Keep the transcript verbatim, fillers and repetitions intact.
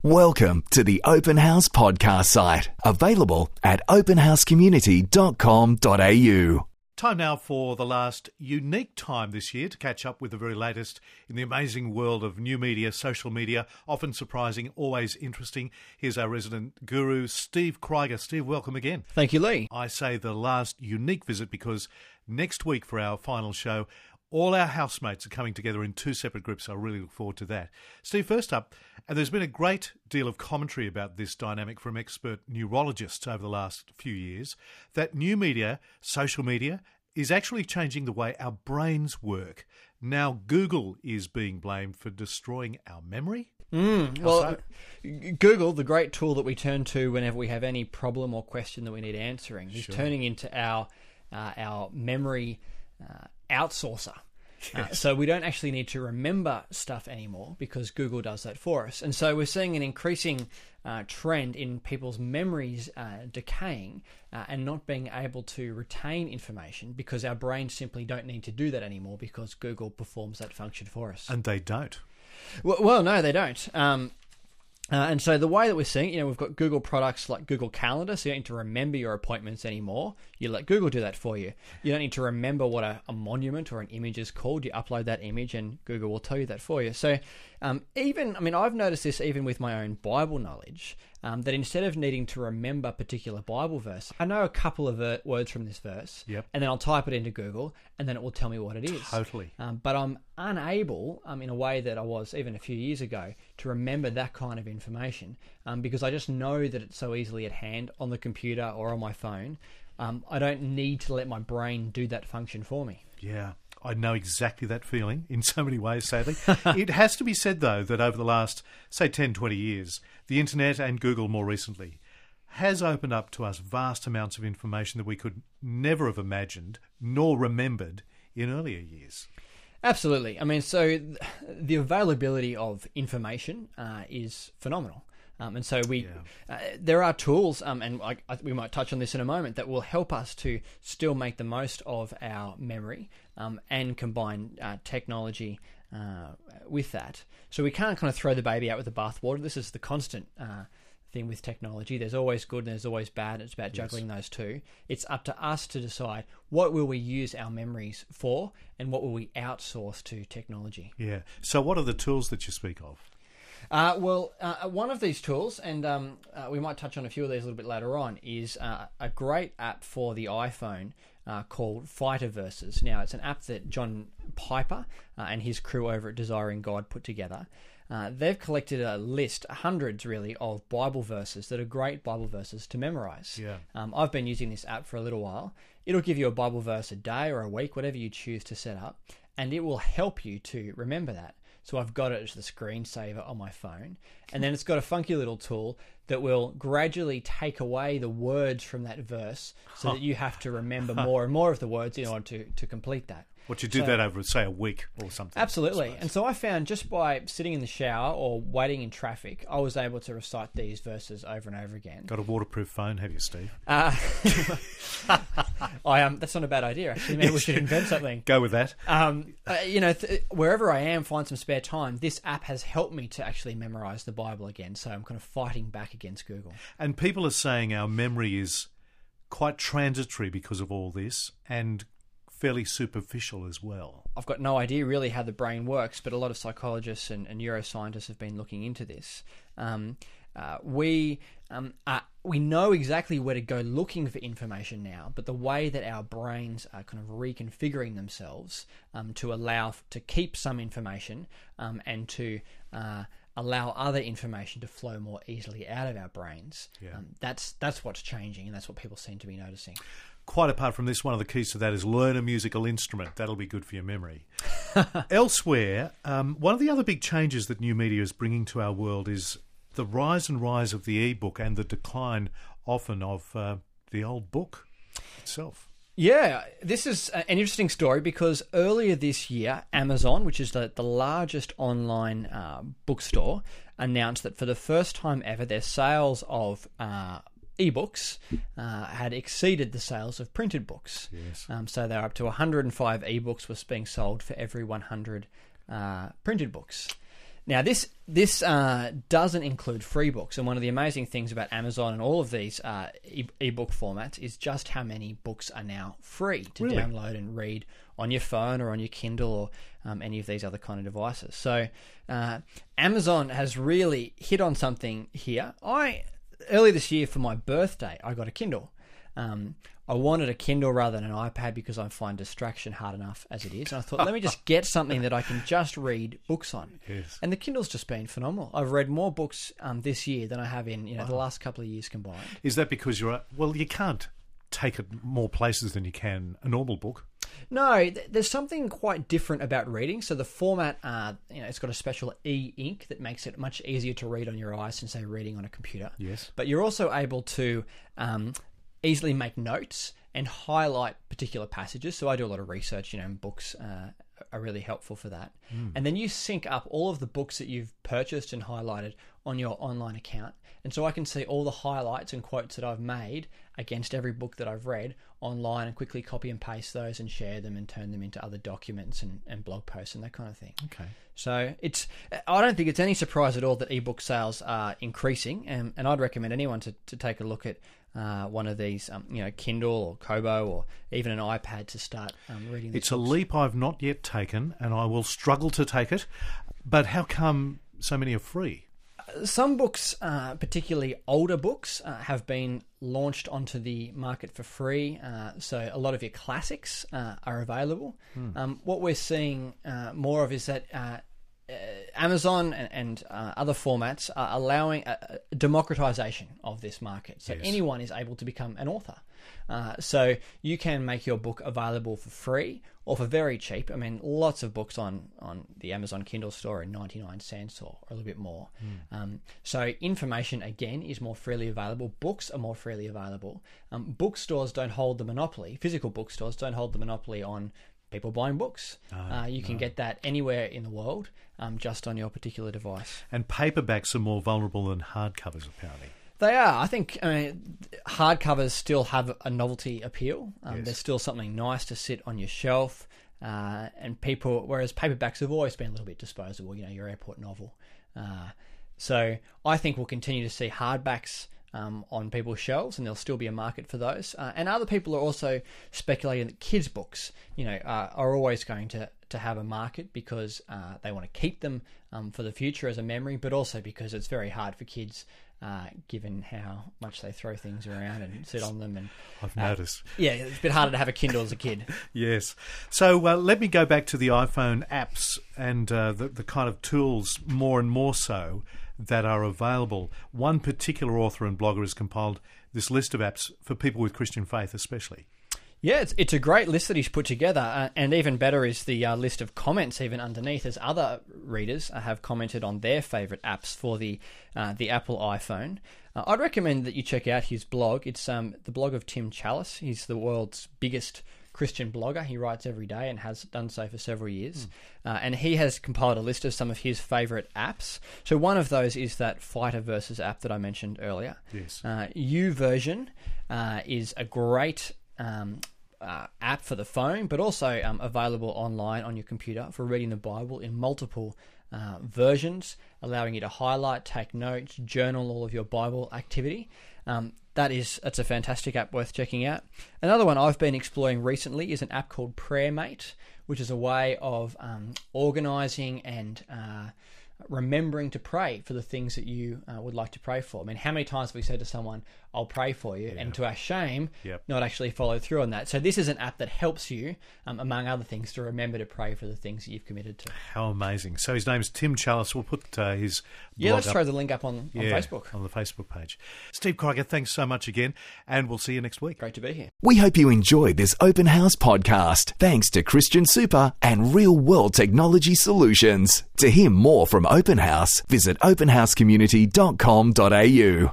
Welcome to the Open House podcast site, available at open house community dot com dot a u. Time now for the last unique time this year to catch up with the very latest in the amazing world of new media, social media, often surprising, always interesting. Here's our resident guru, Steve Krieger. Steve, welcome again. Thank you, Lee. I say the last unique visit because next week for our final show, all our housemates are coming together in two separate groups. I really look forward to that. Steve, first up, and there's been a great deal of commentary about this dynamic from expert neurologists over the last few years, that new media, social media, is actually changing the way our brains work. Now, Google is being blamed for destroying our memory. Mm, well, so? Google, the great tool that we turn to whenever we have any problem or question that we need answering, is Sure. turning into our uh, our memory uh, outsourcer. Yes. Uh, so we don't actually need to remember stuff anymore because Google does that for us. And so we're seeing an increasing uh, trend in people's memories uh, decaying uh, and not being able to retain information because our brains simply don't need to do that anymore because Google performs that function for us. And they don't. Well, well no, they don't. Um, Uh, and so the way that we're seeing, you know, we've got Google products like Google Calendar, so you don't need to remember your appointments anymore. You let Google do that for you. You don't need to remember what a, a monument or an image is called. You upload that image and Google will tell you that for you. So um, even, I mean, I've noticed this even with my own Bible knowledge, um, that instead of needing to remember a particular Bible verse, I know a couple of uh, words from this verse, Yep. and then I'll type it into Google, and then it will tell me what it is. Totally. Um, but I'm unable, um, in a way that I was even a few years ago, to remember that kind of information um, because I just know that it's so easily at hand on the computer or on my phone. Um, I don't need to let my brain do that function for me. Yeah, I know exactly that feeling in so many ways, sadly. It has to be said, though, that over the last, say, ten, twenty years, the internet and Google more recently has opened up to us vast amounts of information that we could never have imagined nor remembered in earlier years. Absolutely. I mean, so th- the availability of information uh, is phenomenal. Um, and so we, Yeah. uh, there are tools, um, and I, I, we might touch on this in a moment, that will help us to still make the most of our memory um, and combine uh, technology uh, with that. So we can't kind of throw the baby out with the bathwater. This is the constant uh, thing with technology. There's always good and there's always bad. It's about juggling Yes. those two. It's up to us to decide what will we use our memories for and what will we outsource to technology. Yeah. So what are the tools that you speak of? Uh, well, uh, one of these tools, and um, uh, we might touch on a few of these a little bit later on, is uh, a great app for the iPhone uh, called Fighter Verses. Now, it's an app that John Piper uh, and his crew over at Desiring God put together. Uh, they've collected a list, hundreds really, of Bible verses that are great Bible verses to memorize. Yeah. Um, I've been using this app for a little while. It'll give you a Bible verse a day or a week, whatever you choose to set up, and it will help you to remember that. So I've got it as the screensaver on my phone. And then it's got a funky little tool that will gradually take away the words from that verse so that you have to remember more and more of the words in order to, to complete that. What you do So- that over, say, a week or something. Absolutely. I suppose. And so I found just by sitting in the shower or waiting in traffic, I was able to recite these verses over and over again. Got a waterproof phone, have you, Steve? Uh, I um, that's not a bad idea, actually. Maybe we should invent something. Go with that. Um, uh, you know, th- wherever I am, find some spare time. This app has helped me to actually memorize the Bible again. So I'm kind of fighting back against Google. And people are saying our memory is quite transitory because of all this and fairly superficial as well. I've got no idea really how the brain works, but a lot of psychologists and, and neuroscientists have been looking into this. Um, uh, we um, are, we know exactly where to go looking for information now, but the way that our brains are kind of reconfiguring themselves um, to allow to keep some information um, and to uh, allow other information to flow more easily out of our brains. Yeah. Um, that's that's what's changing, and that's what people seem to be noticing. Quite apart from this, one of the keys to that is learn a musical instrument. That'll be good for your memory. Elsewhere, um, one of the other big changes that new media is bringing to our world is the rise and rise of the e-book and the decline often of uh, the old book itself. Yeah, this is an interesting story because earlier this year, Amazon, which is the, the largest online uh, bookstore, announced that for the first time ever, their sales of uh, ebooks uh, had exceeded the sales of printed books. Yes. Um, so they're up to one hundred five ebooks was being sold for every one hundred uh, printed books. Now, this this uh, doesn't include free books, and one of the amazing things about Amazon and all of these uh, e- ebook formats is just how many books are now free to Really? download and read on your phone or on your Kindle or um, any of these other kind of devices. So, uh, Amazon has really hit on something here. I earlier this year for my birthday, I got a Kindle. Um, I wanted a Kindle rather than an iPad because I find distraction hard enough as it is. And I thought, let me just get something that I can just read books on. Yes. And the Kindle's just been phenomenal. I've read more books um, this year than I have in you know Wow. the last couple of years combined. Is that because you're... Well, you can't take it more places than you can a normal book. No, th- there's something quite different about reading. So the format, uh, you know, it's got a special e-ink that makes it much easier to read on your eyes than, say, reading on a computer. Yes. But you're also able to... Um, easily make notes and highlight particular passages. So I do a lot of research, you know, and books uh, are really helpful for that. Mm. And then you sync up all of the books that you've purchased and highlighted on your online account. And so I can see all the highlights and quotes that I've made against every book that I've read online and quickly copy and paste those and share them and turn them into other documents and, and blog posts and that kind of thing. Okay. So it's, I don't think it's any surprise at all that ebook sales are increasing, and, and I'd recommend anyone to, to take a look at uh, one of these, um, you know, Kindle or Kobo or even an iPad to start um, reading these It's books. a leap I've not yet taken, and I will struggle to take it. But how come so many are free? Some books, uh, particularly older books, uh, have been launched onto the market for free. Uh, so a lot of your classics uh, are available. Hmm. Um, what we're seeing uh, more of is that uh, uh, Amazon and, and uh, other formats are allowing a, a democratization of this market. So Yes. anyone is able to become an author. Uh, so you can make your book available for free or for very cheap. I mean, lots of books on, on the Amazon Kindle store are ninety-nine cents or, or a little bit more. Mm. Um, so information, again, is more freely available. Books are more freely available. Um, bookstores don't hold the monopoly. Physical bookstores don't hold the monopoly on people buying books. No, uh, you can no. get that anywhere in the world, um, just on your particular device. And paperbacks are more vulnerable than hardcovers, apparently. They are. I think I mean, hardcovers still have a novelty appeal. Um, Yes. There's still something nice to sit on your shelf, uh, and people. Whereas paperbacks have always been a little bit disposable. You know, your airport novel. Uh, so I think we'll continue to see hardbacks um, on people's shelves, and there'll still be a market for those. Uh, and other people are also speculating that kids' books, you know, uh, are always going to. to have a market because uh, they want to keep them um, for the future as a memory, but also because it's very hard for kids uh, given how much they throw things around and sit on them. And I've uh, noticed. Yeah, it's a bit harder to have a Kindle as a kid. Yes. So uh, let me go back to the iPhone apps and uh, the, the kind of tools more and more so that are available. One particular author and blogger has compiled this list of apps for people with Christian faith especially. Yeah, it's it's a great list that he's put together, uh, and even better is the uh, list of comments even underneath, as other readers uh, have commented on their favourite apps for the uh, the Apple iPhone. Uh, I'd recommend that you check out his blog. It's um the blog of Tim Challis. He's the world's biggest Christian blogger. He writes every day and has done so for several years. Mm. Uh, and he has compiled a list of some of his favourite apps. So one of those is that Fighter Versus app that I mentioned earlier. Yes. Uh, YouVersion uh, is a great Um, uh, app for the phone, but also um, available online on your computer for reading the Bible in multiple uh, versions, allowing you to highlight, take notes, journal all of your Bible activity. Um, that is, that's a fantastic app worth checking out. Another one I've been exploring recently is an app called PrayerMate, which is a way of um, organising and uh, remembering to pray for the things that you uh, would like to pray for. I mean, how many times have we said to someone, I'll pray for you, Yeah. and to our shame, Yep. not actually follow through on that. So this is an app that helps you, um, among other things, to remember to pray for the things that you've committed to. How amazing. So his name's Tim Challis. We'll put uh, his Yeah, blog let's up. throw the link up on, on Yeah, Facebook. on the Facebook page. Steve Krieger, thanks so much again, and we'll see you next week. Great to be here. We hope you enjoyed this Open House podcast, thanks to Christian Super and Real World Technology Solutions. To hear more from Open House, visit open house community dot com dot a u.